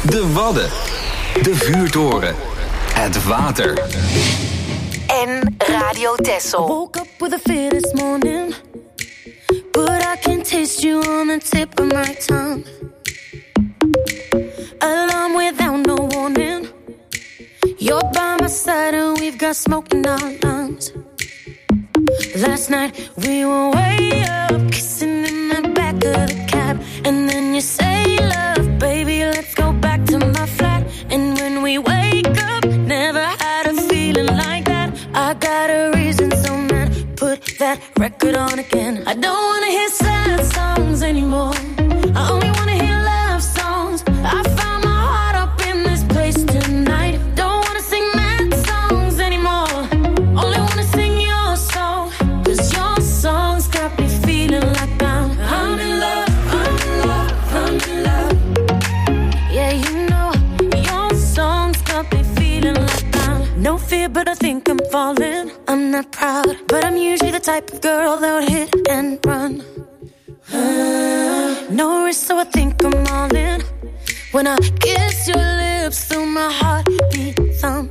De Wadden. De vuurtoren. Het water. En Radio Texel. I woke up with a fear this morning, but I can taste you on the tip of my tongue. Alarm without no warning. You're by my side and we've got smoke in our lungs. Last night we were way up, kissing in the back of the cab. And then you say, love, baby, let's go back to my flat. And when we wake up, never had a feeling like that. I got a reason, so man, put that record on again. I don't wanna hear sad songs anymore. I only wanna hear love songs. I found my heart up in this place tonight. Don't wanna sing mad songs anymore. Only wanna sing your song. Cause your songs got me feeling like I'm I'm in love, I'm in love, I'm in love. Yeah, you know, your songs got me feeling like I'm no fear, but I think I'm falling. I'm not proud, but I'm usually the type of girl that would hit and run. Uh, no risk, so I think I'm all in. When I kiss your lips through my heartbeat thump.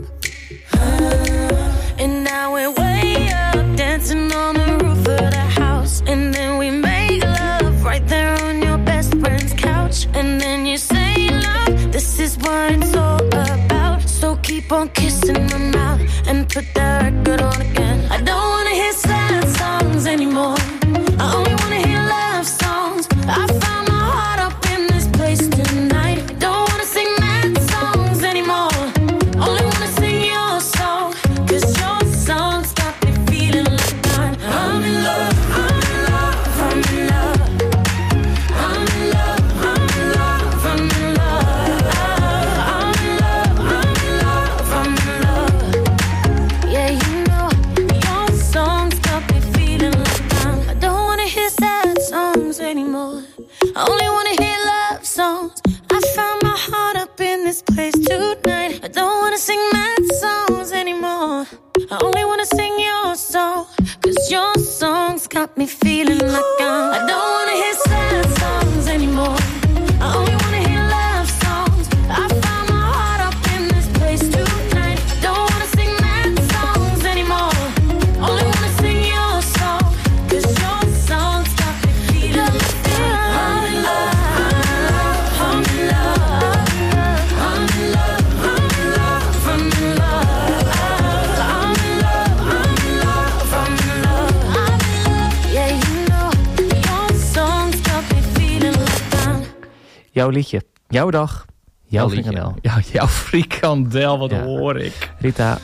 Uh, and now we're way up, dancing on the roof of the house. And then we make love right there on your best friend's couch. And then you say, love, this is what it's all about. So keep on kissing my mouth and put that record on again. I don't wanna hear sad songs anymore. I only wanna hear love songs. I found my heart up in this place tonight. Don't wanna sing mad songs anymore. Only wanna sing your song. Cause your songs got me feeling like I'm I'm in love, I'm in love, I'm in love. I'm in love, I'm in love, I'm in love. I'm in love, I'm in love, I'm in love. Yeah, you know, your songs got me feeling like I'm I don't wanna hear sad songs anymore. I only wanna hear love songs. I found my heart up in this place tonight. I don't wanna sing mad songs anymore. I only wanna sing your song. Cause your songs got me feeling like I'm I don't wanna hear sad songs anymore. I only wanna hear love songs. I found my heart up in this place tonight. I don't wanna sing mad songs anymore. Only wanna sing your song. Cause your songs got me feeling like I'm in love, I'm in love, I'm in love, I'm in love, I'm in love, I'm in love, I'm in love, I'm in love, I'm in love. Yeah, you know, your songs got me feeling like I'm Jouw liedje, jouw dag, jouw liedje. frikandel. Ja, jouw frikandel, wat Ja. hoor ik. Rita,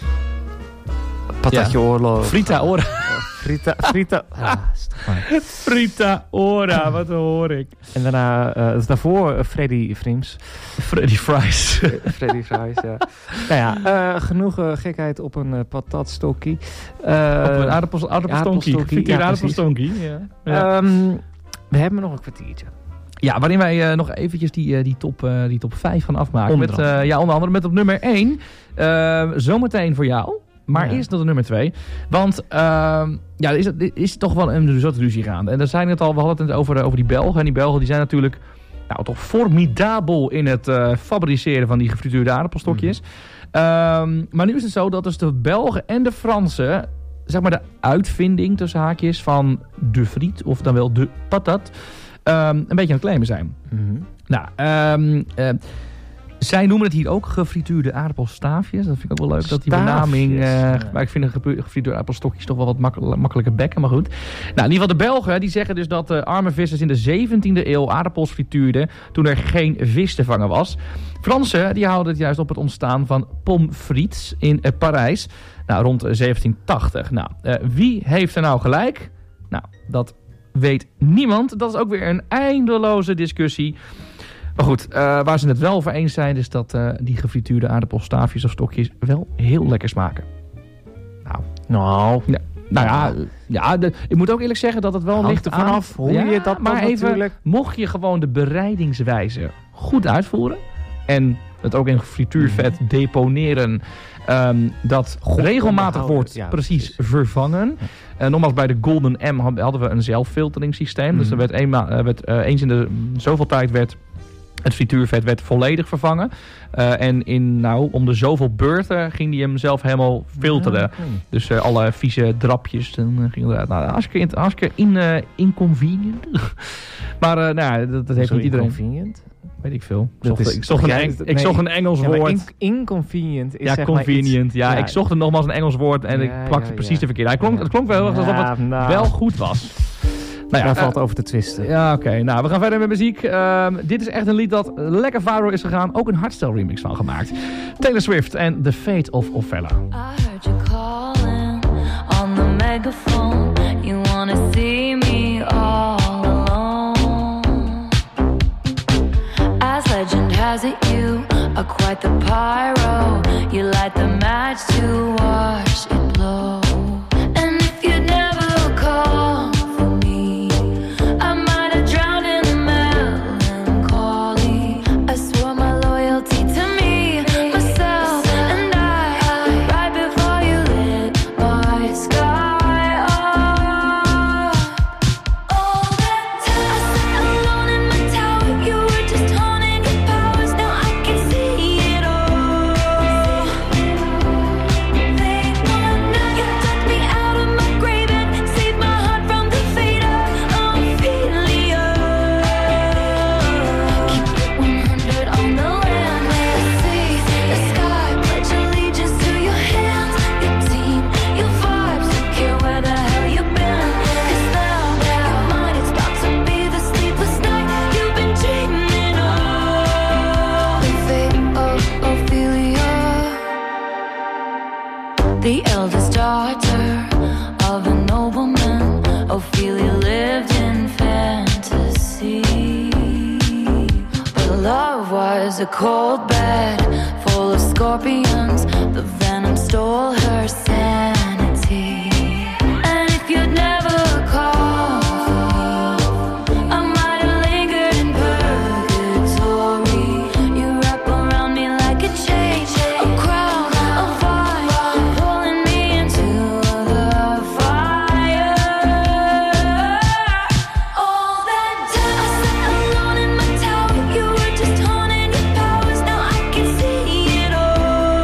patatje Ja. oorlog. Frita Ora. Frita, Frita. Ah, is toch fijn. Frita Ora, wat hoor ik. En daarna, uh, daarvoor uh, Freddy Vriends. Freddy Fries. Freddy Fries, ja. Nou ja, uh, genoeg uh, gekheid op een uh, patatstokkie. Uh, Op een aardappels, aardappelstonkie. Frituur ja, aardappelstonkie. Ja. Ja. Um, we hebben nog een kwartiertje. Ja, waarin wij uh, nog eventjes die, uh, die, top, uh, die top vijf gaan afmaken. Onder Met, andere. uh, ja, onder andere met op nummer één. Uh, zometeen voor jou. Maar Ja. eerst nog de nummer twee. Want uh, ja, er is, er is toch wel een soort ruzie gaande. En daar zijn het al, we hadden het over, over die Belgen. En die Belgen die zijn natuurlijk nou, toch formidabel in het uh, fabriceren van die gefrituurde aardappelstokjes. Mm-hmm. Um, maar nu is het zo dat dus de Belgen en de Fransen, zeg maar de uitvinding tussen haakjes van de friet, of dan wel de patat, um, een beetje aan het claimen zijn. Mm-hmm. Nou, um, uh, zij noemen het hier ook gefrituurde aardappelstaafjes. Dat vind ik ook wel leuk, dat die benaming. Uh, ja. Maar ik vind een gefrituurde aardappelstokjes toch wel wat makkel- makkelijker bekken, maar goed. Nou, in ieder geval de Belgen, die zeggen dus dat uh, arme vissers in de zeventiende eeuw aardappels frituurden toen er geen vis te vangen was. Fransen, die houden het juist op het ontstaan van pommes frites in uh, Parijs. Nou, rond zeventien tachtig. Nou, uh, wie heeft er nou gelijk? Nou, dat weet niemand. Dat is ook weer een eindeloze discussie. Maar goed, uh, waar ze het wel over eens zijn, is dat uh, die gefrituurde aardappelstaafjes of stokjes wel heel lekker smaken. Nou, nou, ja, nou ja, ja de, ik moet ook eerlijk zeggen dat het wel hangt ligt er vanaf aan, hoe ja, je dat maar dan even, natuurlijk. mocht je gewoon de bereidingswijze goed uitvoeren en het ook in frituurvet mm. deponeren, um, dat Goed regelmatig wordt ja, precies, precies vervangen. Ja. Uh, nogmaals, bij de Golden M hadden we een zelffilteringssysteem. Mm. Dus er werd, eenmaal, uh, werd uh, eens in de zoveel tijd werd Het frituurvet werd volledig vervangen. Uh, en in, nou, om de zoveel beurten ging hij hem zelf helemaal filteren. Ja, okay. Dus uh, alle vieze drapjes. Dan uh, ging eruit. Nou, hartstikke, hartstikke in, uh, inconvenient. maar uh, nou, dat, dat heeft niet iedereen. Inconvenient? Weet ik veel. Ik Dat zocht, is- ik zocht, een, jij- Eng- ik nee, zocht een Engels Ja, maar woord. in- inconvenient is ja, zeg maar convenient. iets- ja, ik zocht het nogmaals een Engels woord en Ja, ik plakte ja, precies ja. de verkeerde. Hij klonk, Het klonk wel heel erg alsof Ja, het nou. wel goed was. Nou Daar ja, valt uh, over te twisten. ja, oké. Okay. Nou, we gaan verder met muziek. Uh, dit is echt een lied dat lekker viral is gegaan. Ook een hardstyle remix van gemaakt. Taylor Swift en The Fate of Ophelia. I heard you calling on the megaphone. You wanna see me all alone. As legend has it, you are quite the pyro. You light the match to watch it blow. And if you'd never call for me, I might have drowned in the melancholy. I swore my loyalty to me, myself, and I, right before you lit my sky up. All that time I sat alone in my tower, you were just honing your powers. Now I can see it all. They wanna, you took me out of my grave and saved my heart from the fate of Ophelia. Keep it one hundred on the land, may I see the sky, pledge allegiance to your hands, your team, your vibes, don't care where the hell you've been. 'Cause now, now mine, it's about to be the sleepless night you've been dreaming of. The fate of Ophelia, the eldest daughter of a nobleman. Ophelia lived in fantasy, but love was a cold bed full of scorpions. The venom stole her sanity. And if you'd never call for me, I might have lingered in purgatory. You wrap around me like a chain, a crown, a vine, pulling me into the fire. All that time I sat alone in my tower, you were just honing your powers. Now I can see it all.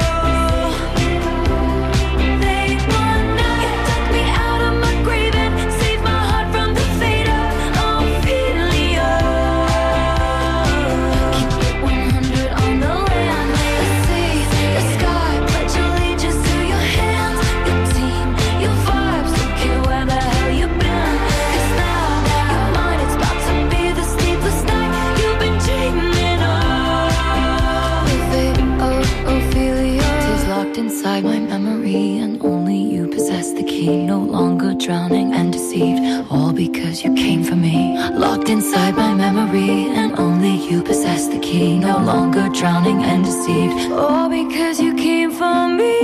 They wanna, you took me out of my grave and saved my heart from the fate of Ophelia. Keep it one hundred on the land, may I see the sky, pledge allegiance to your hands, your team, your vibes, don't care where the hell you've been. 'Cause now, you're mine, it's about to be the sleepless night you've been dreaming of. The fate of Ophelia is locked inside my memory, and only you possess the key. No longer drowning and deceived, all because you came for me. Locked inside my memory, and only you possess the key. No longer drowning and deceived, all because you came for me.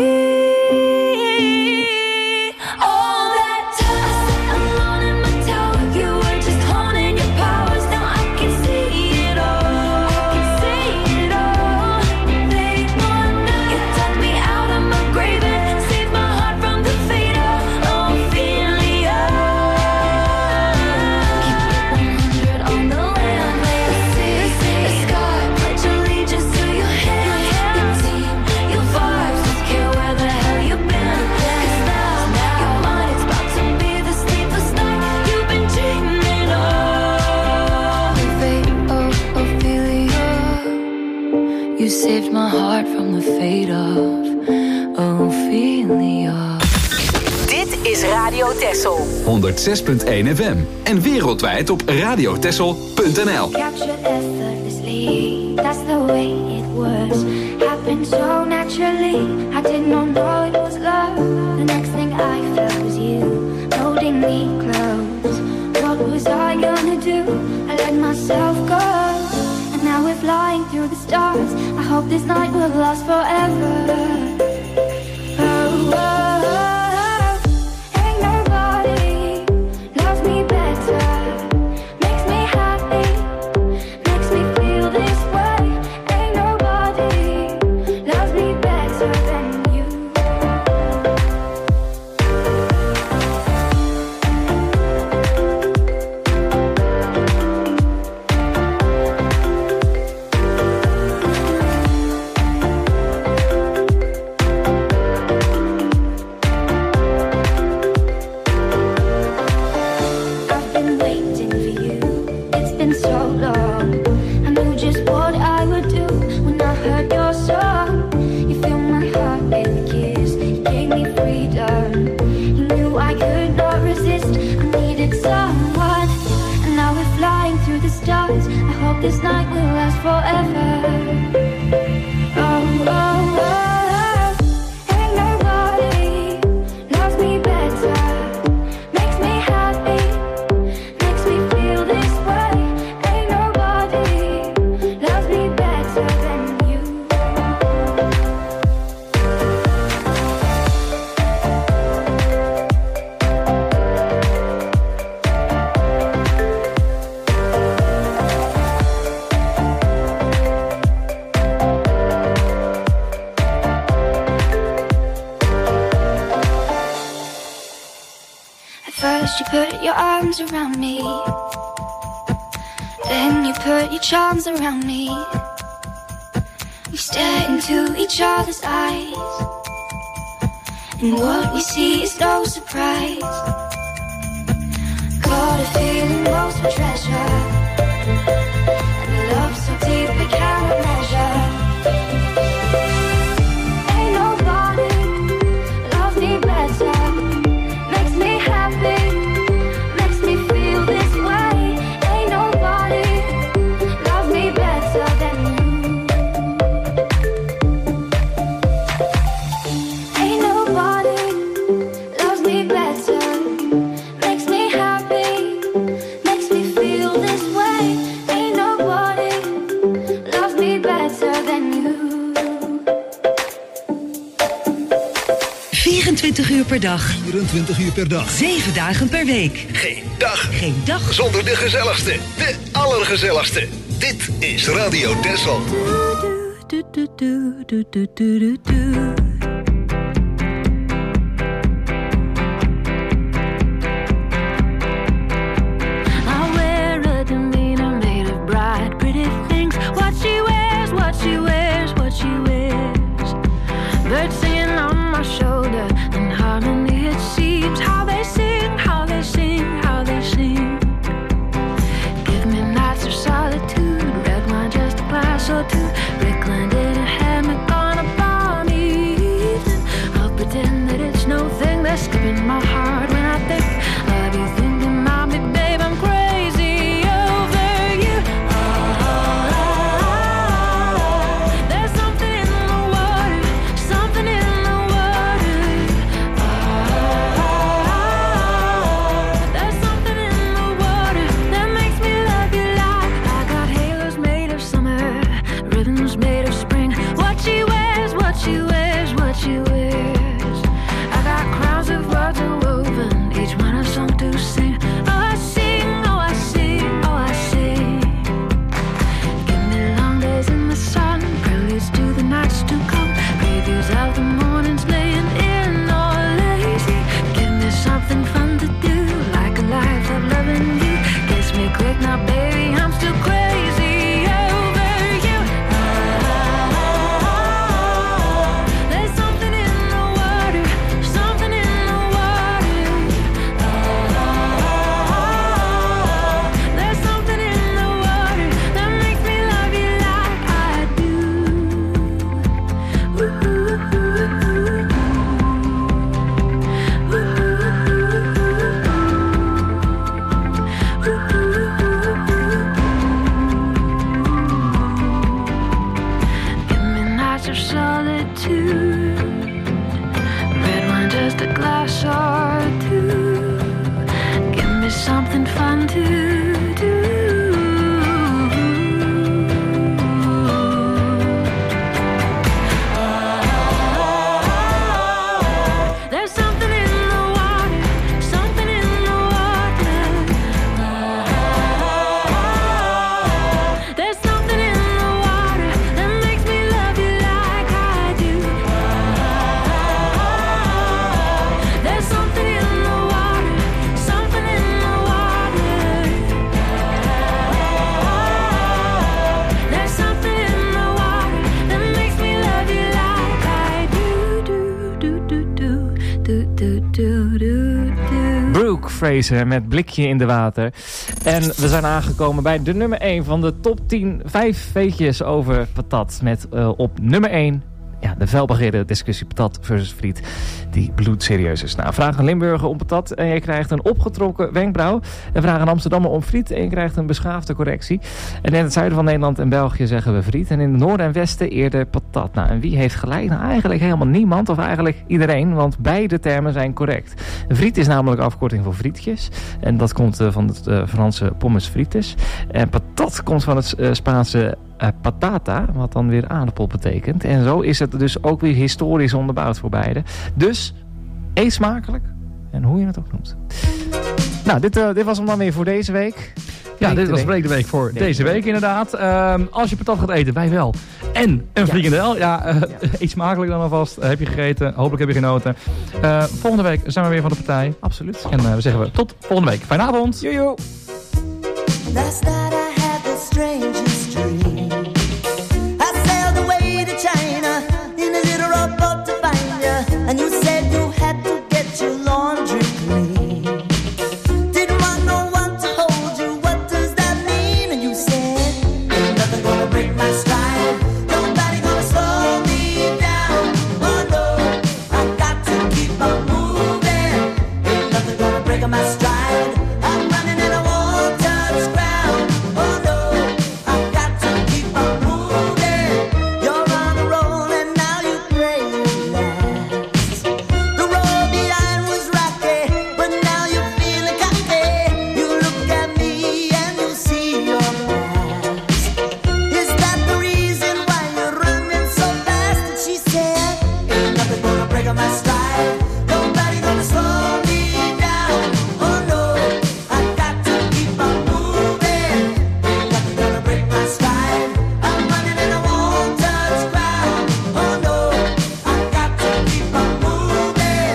All that time I sat alone in my tower, you were just honing your powers. Now I can see it all. I can see it all. They wanna, you took me out of my grave and saved my heart from the fate of Ophelia. Keep it one hundred on the land, may I see the sky, pledge allegiance to your hands, your team, your vibes, don't care where the hell you've been. 'Cause now, you're mine, it's about to be the sleepless night you've been dreaming of. The fate of Ophelia, you saved my heart from the fate of Ophelia. Dit is Radio Texel. honderd zes punt één F M en wereldwijd op radiotessel punt n l. Captured effortlessly, that's the way it was. Happened so naturally, I did not know it was love. The next thing I felt was you, holding me close. What was I gonna do? I let myself go. And now we're flying through the stars. I hope this night will last forever. Oh, oh, oh. Ain't nobody loves me better. Makes me happy, makes me feel this way. Ain't nobody loves me better than you. this night will last forever. Oh, oh, oh, ain't nobody loves me better, makes me happy, makes me feel this way. Ain't nobody loves me better than you. First you put your arms around me, then you put your charms around me. We stare into each other's eyes, and what we see is no surprise. Got a feeling most for treasure, and a love so deep we cannot measure. Ain't nobody loves me better, makes me happy, makes me feel this way. Ain't nobody loves me better than you. Ain't nobody loves me better, makes me happy, makes me feel this way. Ain't nobody loves me better than you. vierentwintig uur per dag. vierentwintig uur per dag. zeven dagen per week. Geen dag. Geen dag. Zonder de gezelligste. De allergezelligste. Dit is Radio Texel. Do, do, do, do, do, do, do, do. I wear a demeanor made of bright, pretty things. What she wears, what she wears, what she wears. Birds singing on my shoulder, in harmony it seems. How they sing, how they sing, how they sing. Give me nights of solitude, red wine, just a glass or two. Rickland in a hammock on a balmy evening. I'll pretend that it's no thing. They're skipping my heart when I think of you, thinking about me, babe. I'm crazy over you. There's something in the water, something in the water. There's something in the water that makes me love you like I got halos made of summer, ribbons made of spring. What she wears, what she wears, what she wears. I got crowns of words woven, each one a song to sing. Oh, I sing, oh, I sing, oh, I sing. Give me long days in the sun, preludes to the nights to come, previews of the mornings laying in or lazy. Give me something fun to do, like a life of loving you. Kiss me quick now, baby, I'm still crazy over you. There's something in the water, something in the water. There's something in the water that makes me love you like I do. Ooh, ooh, ooh, ooh. Ooh, ooh, ooh, ooh. Ooh, give me nights of solitude, red wine, just a glass or two. Give me something fun to do. There's something in the water, something in the water. There's something in the water that makes me love you like I do. There's something in the water, something in the water. There's something in the water that makes me love you like I do. Do, do, do, do, do, do, do, do. Brooke Fraser met Blikje in de Water. En we zijn aangekomen bij de nummer één van de top tien vijf weetjes over patat. Met uh, op nummer één ja, de felbegeerde discussie patat versus friet die bloedserieus is. Nou, vraag een Limburger om patat en je krijgt een opgetrokken wenkbrauw. En vraag een Amsterdammer om friet en je krijgt een beschaafde correctie. En in het zuiden van Nederland en België zeggen we friet. En in het noorden en westen eerder patat. Nou, en wie heeft gelijk? Nou, eigenlijk helemaal niemand of eigenlijk iedereen, want beide termen zijn correct. Een friet is namelijk afkorting voor frietjes. En dat komt uh, van het uh, Franse pommes frites. En patat komt van het uh, Spaanse uh, patata, wat dan weer aardappel betekent. En zo is het dus ook weer historisch onderbouwd voor beide. Dus eet smakelijk en hoe je het ook noemt. Nou, dit, uh, dit was hem dan weer voor deze week. Ja, dit was Breek de Week voor deze, deze week inderdaad. Um, als je patat gaat eten, wij wel. En een frikandel. Ja, uh, ja. Eet smakelijk dan alvast. Uh, heb je gegeten. Hopelijk heb je genoten. Uh, volgende week zijn we weer van de partij. Absoluut. En uh, we zeggen we tot volgende week. Fijne avond. Jojo. Last night I had the strangest dream. I sailed away to China in a little rowboat to find you. And you said you had to get your laundry clean. Didn't want no one to hold you. What does that mean? And you said, ain't nothing gonna break my stride. Nobody gonna slow me down. Oh no, I got to keep on moving. Ain't nothing gonna break my stride. I'm running and I won't touch ground. Oh no, I got to keep on moving. You're on a roll and now you pray you last. The road behind was rocky, but now you're feeling cocky. You look at me and you see your past. Is that the reason why you're running so fast? And she said, ain't nothing gonna break my stride. Nobody gonna slow me down. Oh no, I got to keep on moving. Ain't nothing gonna break my stride. I'm running and I won't touch ground. Oh no, I got to keep on moving.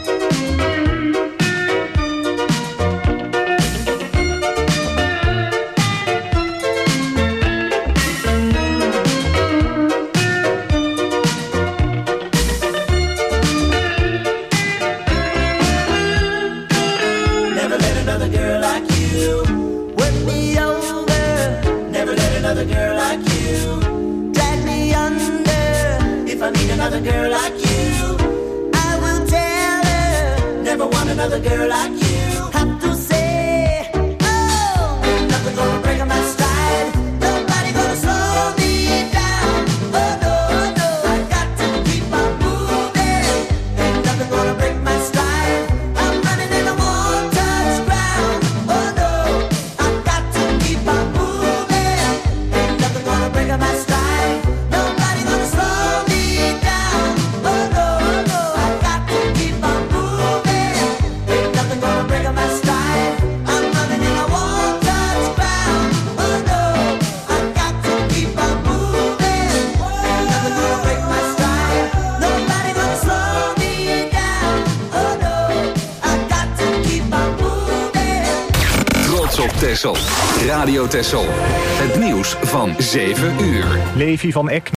Never let another girl like you work me over. Never let another girl like you drag me under. If I meet another girl like you, I will tell her. Never want another girl like you. Have to say, oh, ain't nothing gonna break my stride. Nobody gonna slow me down. Oh no, no, I got to keep on moving. Ain't nothing gonna break my stride. I'm running and I won't touch ground. Oh no, I got to keep on moving. Ain't nothing gonna break my stride. Nobody gonna slow me down. Oh no, no, I got to keep on moving. Ain't nothing gonna break my stride. I'm running and I won't touch ground. Oh no, I got to keep on moving. Ain't nothing gonna break my stride. Nobody gonna slow me down. Oh no, I got to keep on moving. Trots op Texel. Radio Texel. Het nieuws van zeven uur. Levi van Eck